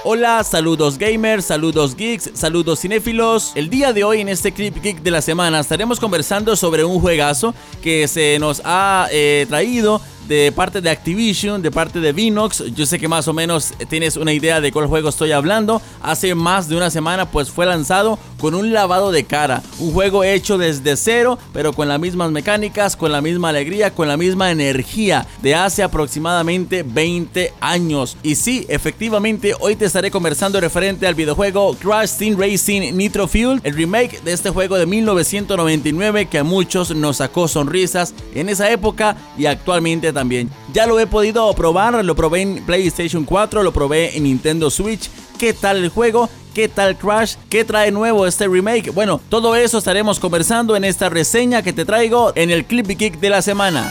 Hola, saludos gamers, saludos geeks, saludos cinéfilos. El día de hoy en este Clip Geek de la semana estaremos conversando sobre un juegazo que se nos ha traído de parte de Activision, de parte de Vinox. Yo sé que más o menos tienes una idea de cuál juego estoy hablando. Hace más de una semana pues fue lanzado con un lavado de cara. Un juego hecho desde cero, pero con las mismas mecánicas, con la misma alegría, con la misma energía de hace aproximadamente 20 años. Y sí, efectivamente, hoy te estaré conversando referente al videojuego Crash Team Racing Nitro Fuel, el remake de este juego de 1999 que a muchos nos sacó sonrisas en esa época y actualmente también. Ya lo he podido probar, lo probé en PlayStation 4, lo probé en Nintendo Switch. ¿Qué tal el juego? ¿Qué tal Crash? ¿Qué trae nuevo este remake? Bueno, todo eso estaremos conversando en esta reseña que te traigo en el Clip Geek de la semana.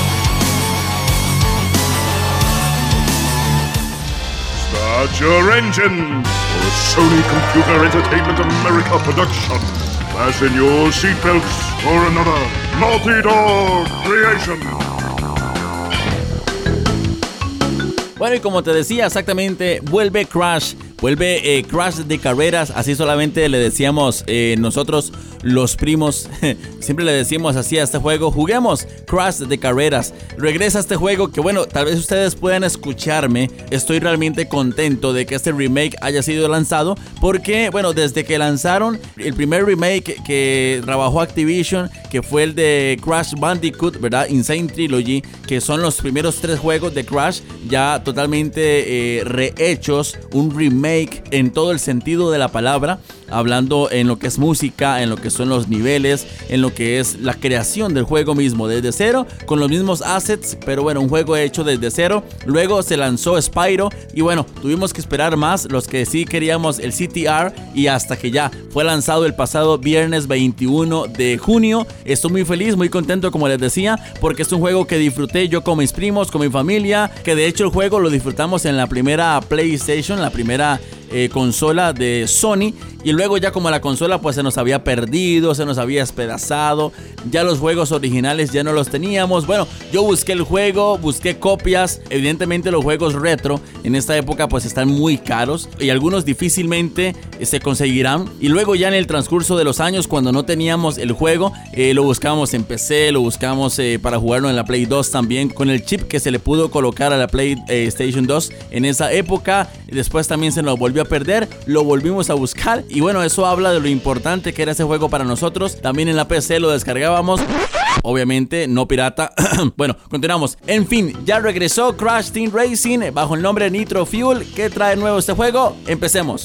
Start your engine for a Sony Computer Entertainment America production. Fasten your seatbelts for another Naughty Dog creation. Bueno, y como te decía, exactamente, vuelve Crash. Vuelve Crash de carreras, así solamente le decíamos nosotros los primos, siempre le decimos así a este juego, juguemos Crash de carreras. Regresa este juego que bueno, tal vez ustedes puedan escucharme, estoy realmente contento de que este remake haya sido lanzado, porque bueno, desde que lanzaron el primer remake que trabajó Activision, que fue el de Crash Bandicoot, ¿verdad? Insane Trilogy, que son los primeros 3 juegos de Crash, ya totalmente rehechos, un remake en todo el sentido de la palabra, hablando en lo que es música, en lo que son los niveles, en lo que es la creación del juego mismo desde cero, con los mismos assets, pero bueno, un juego hecho desde cero. Luego se lanzó Spyro y bueno, tuvimos que esperar más los que sí queríamos el CTR, y hasta que ya fue lanzado el pasado viernes 21 de junio. Estoy muy feliz, muy contento, como les decía, porque es un juego que disfruté yo con mis primos, con mi familia, que de hecho el juego lo disfrutamos en la primera PlayStation, la primera consola de Sony, y luego ya como la consola pues se nos había perdido, se nos había despedazado, ya los juegos originales ya no los teníamos. Bueno, yo busqué el juego, busqué copias. Evidentemente los juegos retro en esta época pues están muy caros y algunos difícilmente se conseguirán, y luego ya en el transcurso de los años, cuando no teníamos el juego, lo buscábamos en PC, lo buscábamos para jugarlo en la Play 2 también, con el chip que se le pudo colocar a la PlayStation 2 en esa época. Después también se nos volvió a perder, lo volvimos a buscar, y bueno, eso habla de lo importante que era ese juego para nosotros. También en la PC lo descargábamos, obviamente no pirata. Bueno, continuamos. En fin, ya regresó Crash Team Racing bajo el nombre Nitro Fuel. ¿Qué trae nuevo este juego? Empecemos.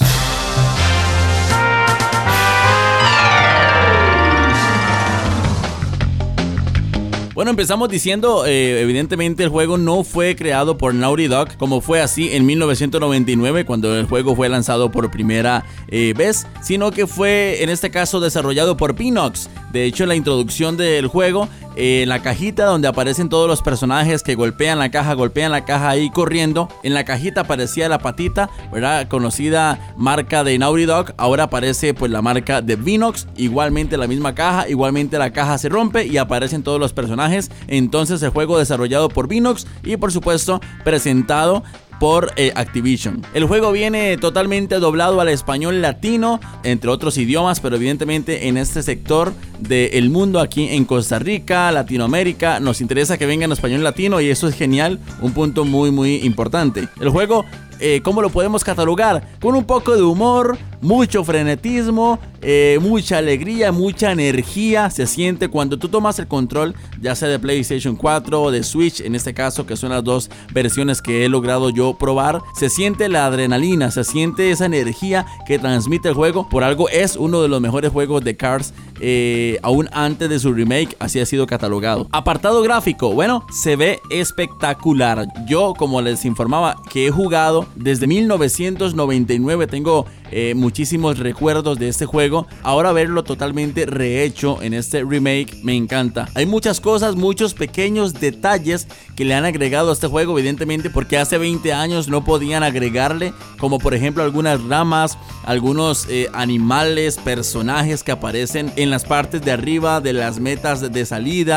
Bueno, empezamos diciendo, evidentemente el juego no fue creado por Naughty Dog, como fue así en 1999 cuando el juego fue lanzado por primera vez, sino que fue en este caso desarrollado por Vinox. De hecho, la introducción del juego, la cajita donde aparecen todos los personajes que golpean la caja ahí corriendo, en la cajita aparecía la patita, ¿verdad? Conocida marca de Naughty Dog. Ahora aparece pues la marca de Vinox, igualmente la misma caja, igualmente la caja se rompe y aparecen todos los personajes. Entonces el juego desarrollado por Vinox y por supuesto presentado por Activision. El juego viene totalmente doblado al español latino, entre otros idiomas, pero evidentemente en este sector del mundo, aquí en Costa Rica, Latinoamérica, nos interesa que venga en español latino, y eso es genial, un punto muy importante. El juego, ¿cómo lo podemos catalogar? Con un poco de humor, mucho frenetismo, mucha alegría, mucha energía se siente cuando tú tomas el control, ya sea de PlayStation 4 o de Switch, en este caso, que son las dos versiones que he logrado yo probar. Se siente la adrenalina, se siente esa energía que transmite el juego. Por algo es uno de los mejores juegos de Cars, aún antes de su remake, así ha sido catalogado. Apartado gráfico, bueno, se ve espectacular. Yo, como les informaba, que he jugado desde 1999, tengo muchísimos recuerdos de este juego. Ahora verlo totalmente rehecho en este remake me encanta. Hay muchas cosas, muchos pequeños detalles que le han agregado a este juego, evidentemente porque hace 20 años no podían agregarle, como por ejemplo algunas ramas, algunos animales, personajes que aparecen en las partes de arriba de las metas de salida,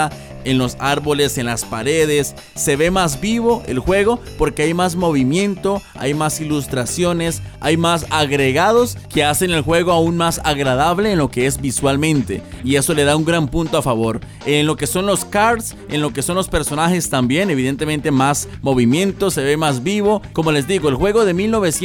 en los árboles, en las paredes. Se ve más vivo el juego porque hay más movimiento, hay más ilustraciones, hay más agregados que hacen el juego aún más agradable en lo que es visualmente, y eso le da un gran punto a favor. En lo que son los cards, en lo que son los personajes también, evidentemente más movimiento, se ve más vivo. Como les digo, el juego de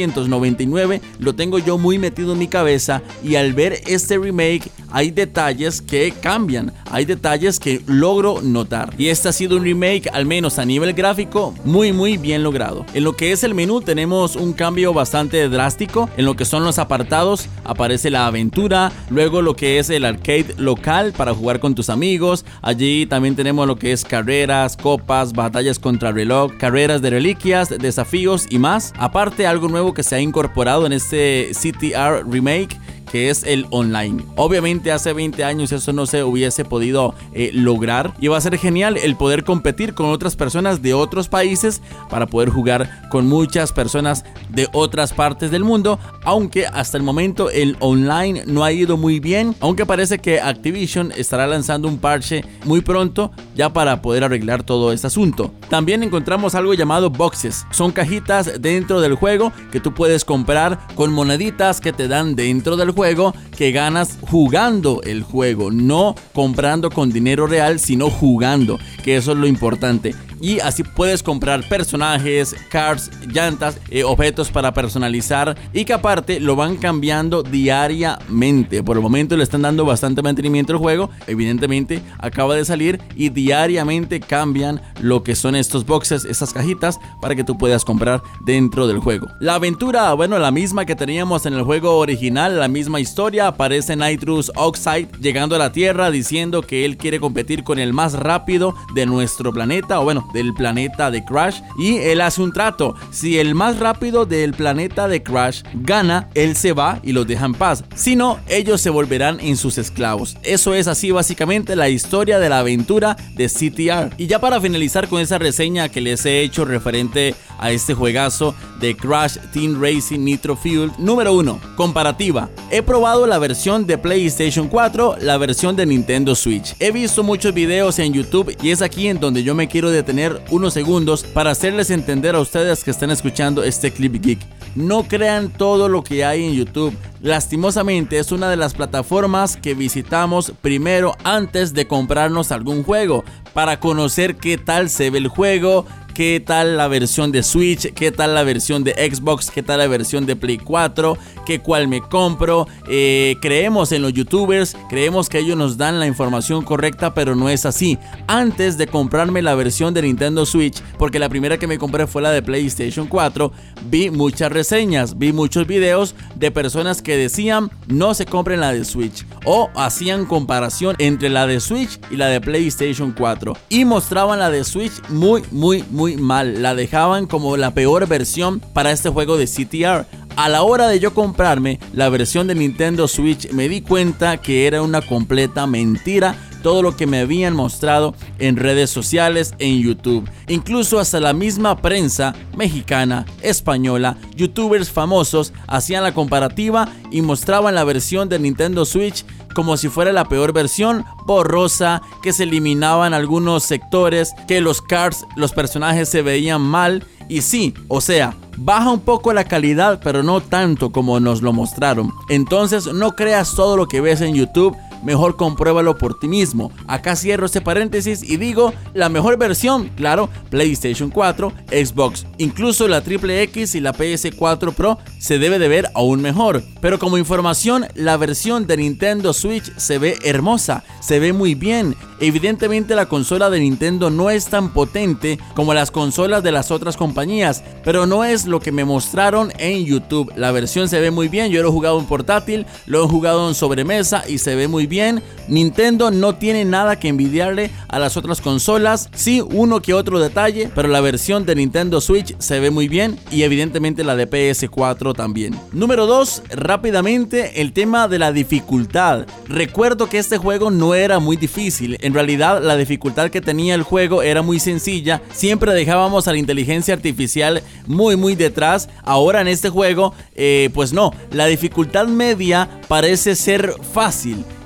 1999 lo tengo yo muy metido en mi cabeza, y al ver este remake hay detalles que cambian, hay detalles que logro notar, y este ha sido un remake, al menos a nivel gráfico, muy bien logrado. En lo que es el menú tenemos un cambio bastante drástico. En lo que son los apartados aparece la aventura, luego lo que es el arcade local para jugar con tus amigos. Allí también tenemos lo que es carreras, copas, batallas contra reloj, carreras de reliquias, desafíos y más. Aparte, algo nuevo que se ha incorporado en este CTR remake, que es el online. Obviamente hace 20 años eso no se hubiese podido lograr, y va a ser genial el poder competir con otras personas de otros países para poder jugar con muchas personas de otras partes del mundo, aunque hasta el momento el online no ha ido muy bien, aunque parece que Activision estará lanzando un parche muy pronto ya para poder arreglar todo este asunto. También encontramos algo llamado boxes. Son cajitas dentro del juego que tú puedes comprar con moneditas que te dan dentro del juego, que ganas jugando el juego, no comprando con dinero real, sino jugando, que eso es lo importante. Y así puedes comprar personajes, cards, llantas, objetos para personalizar, y que aparte lo van cambiando diariamente. Por el momento le están dando bastante mantenimiento al juego, evidentemente acaba de salir, y diariamente cambian lo que son estos boxes, estas cajitas, para que tú puedas comprar dentro del juego. La aventura, bueno, la misma que teníamos en el juego original, la misma historia. Aparece Nitrous Oxide llegando a la Tierra diciendo que él quiere competir con el más rápido de nuestro planeta, o bueno, del planeta de Crash, y él hace un trato: si el más rápido del planeta de Crash gana, él se va y los deja en paz, si no, ellos se volverán en sus esclavos. Eso es así básicamente la historia de la aventura de CTR. Y ya para finalizar con esa reseña que les he hecho referente a este juegazo de Crash Team Racing Nitro Fuel, número 1, comparativa. He probado la versión de PlayStation 4, la versión de Nintendo Switch. He visto muchos videos en YouTube, y es aquí en donde yo me quiero detener unos segundos para hacerles entender a ustedes que están escuchando este Clip Geek. No crean todo lo que hay en YouTube. Lastimosamente es una de las plataformas que visitamos primero antes de comprarnos algún juego, para conocer qué tal se ve el juego, qué tal la versión de Switch, qué tal la versión de Xbox, qué tal la versión de Play 4, qué cuál me compro. Creemos en los youtubers, creemos que ellos nos dan la información correcta, pero no es así. Antes de comprarme la versión de Nintendo Switch, porque la primera que me compré fue la de PlayStation 4, vi muchas reseñas, vi muchos videos de personas que decían no se compren la de Switch, o hacían comparación entre la de Switch y la de PlayStation 4, y mostraban la de Switch muy mal, la dejaban como la peor versión para este juego de CTR. A la hora de yo comprarme la versión de Nintendo Switch, me di cuenta que era una completa mentira todo lo que me habían mostrado en redes sociales, en YouTube. Incluso hasta la misma prensa mexicana, española, youtubers famosos hacían la comparativa y mostraban la versión de Nintendo Switch como si fuera la peor versión, borrosa, que se eliminaban algunos sectores, que los cards, los personajes se veían mal. Y sí, o sea, baja un poco la calidad, pero no tanto como nos lo mostraron. Entonces no creas todo lo que ves en YouTube, mejor compruébalo por ti mismo. Acá cierro este paréntesis y digo, la mejor versión, claro, PlayStation 4, Xbox, incluso la XXX y la PS4 Pro se debe de ver aún mejor. Pero como información, la versión de Nintendo Switch se ve hermosa, se ve muy bien. Evidentemente la consola de Nintendo no es tan potente como las consolas de las otras compañías, pero no es lo que me mostraron en YouTube. La versión se ve muy bien, yo lo he jugado en portátil, lo he jugado en sobremesa y se ve muy bien. Nintendo no tiene nada que envidiarle a las otras consolas, sí uno que otro detalle, pero la versión de Nintendo Switch se ve muy bien, y evidentemente la de PS4 también. Número 2, rápidamente, el tema de la dificultad. Recuerdo que este juego no era muy difícil. En realidad la dificultad que tenía el juego era muy sencilla, siempre dejábamos a la inteligencia artificial muy detrás. Ahora en este juego pues no, la dificultad media parece ser fácil.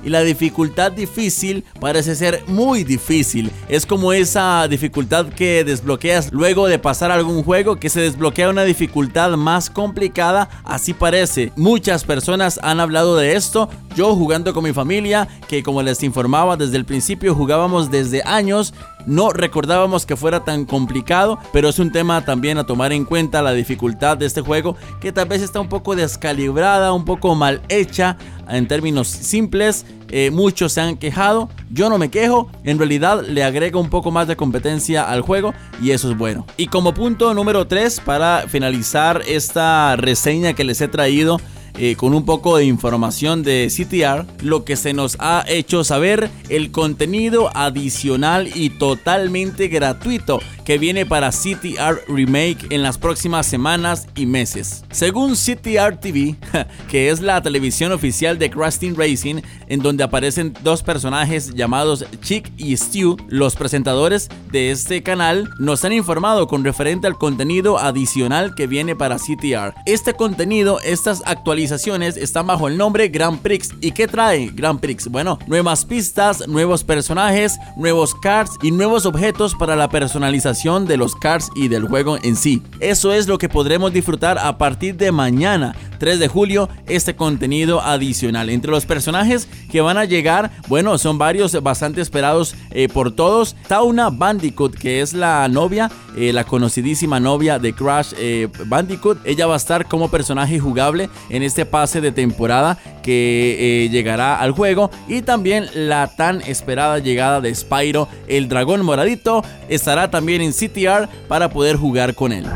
y la dificultad difícil parece ser muy difícil. Es como esa dificultad que desbloqueas luego de pasar algún juego, que se desbloquea una dificultad más complicada, así parece. Muchas personas han hablado de esto, yo jugando con mi familia, que como les informaba desde el principio jugábamos desde años, no recordábamos que fuera tan complicado, pero es un tema también a tomar en cuenta, la dificultad de este juego, que tal vez está un poco descalibrada, un poco mal hecha en términos simples. Muchos se han quejado, yo no me quejo, en realidad le agrega un poco más de competencia al juego y eso es bueno. Y como punto número 3, para finalizar esta reseña que les he traído, con un poco de información de CTR, lo que se nos ha hecho saber, el contenido adicional y totalmente gratuito que viene para CTR Remake en las próximas semanas y meses. Según CTR TV, que es la televisión oficial de Crash Team Racing, en donde aparecen dos personajes llamados Chick y Stu, los presentadores de este canal nos han informado con referente al contenido adicional que viene para CTR. Este contenido, estas actualizaciones están bajo el nombre Grand Prix. ¿Y qué trae Grand Prix? Bueno, nuevas pistas, nuevos personajes, nuevos cards y nuevos objetos para la personalización de los cards y del juego en sí. Eso es lo que podremos disfrutar a partir de mañana, 3 de julio, este contenido adicional. Entre los personajes que van a llegar, bueno, son varios bastante esperados por todos. Tauna Bandicoot, que es la novia, la conocidísima novia de Crash Bandicoot. Ella va a estar como personaje jugable en este pase de temporada que llegará al juego. Y también la tan esperada llegada de Spyro, el dragón moradito, estará también en CTR para poder jugar con él.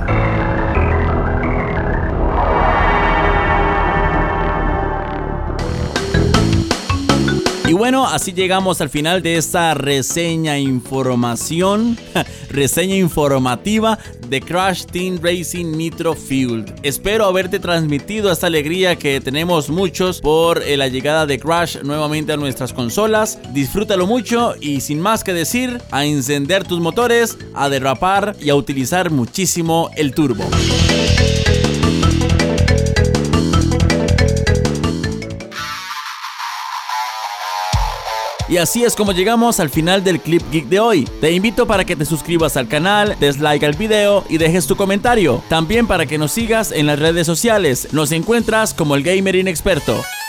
Y bueno, así llegamos al final de esta reseña informativa de Crash Team Racing Nitro Fueled. Espero haberte transmitido esta alegría que tenemos muchos por la llegada de Crash nuevamente a nuestras consolas. Disfrútalo mucho y sin más que decir, a encender tus motores, a derrapar y a utilizar muchísimo el turbo. Y así es como llegamos al final del Clip Geek de hoy. Te invito para que te suscribas al canal, des like al video y dejes tu comentario. También para que nos sigas en las redes sociales. Nos encuentras como el Gamer Inexperto.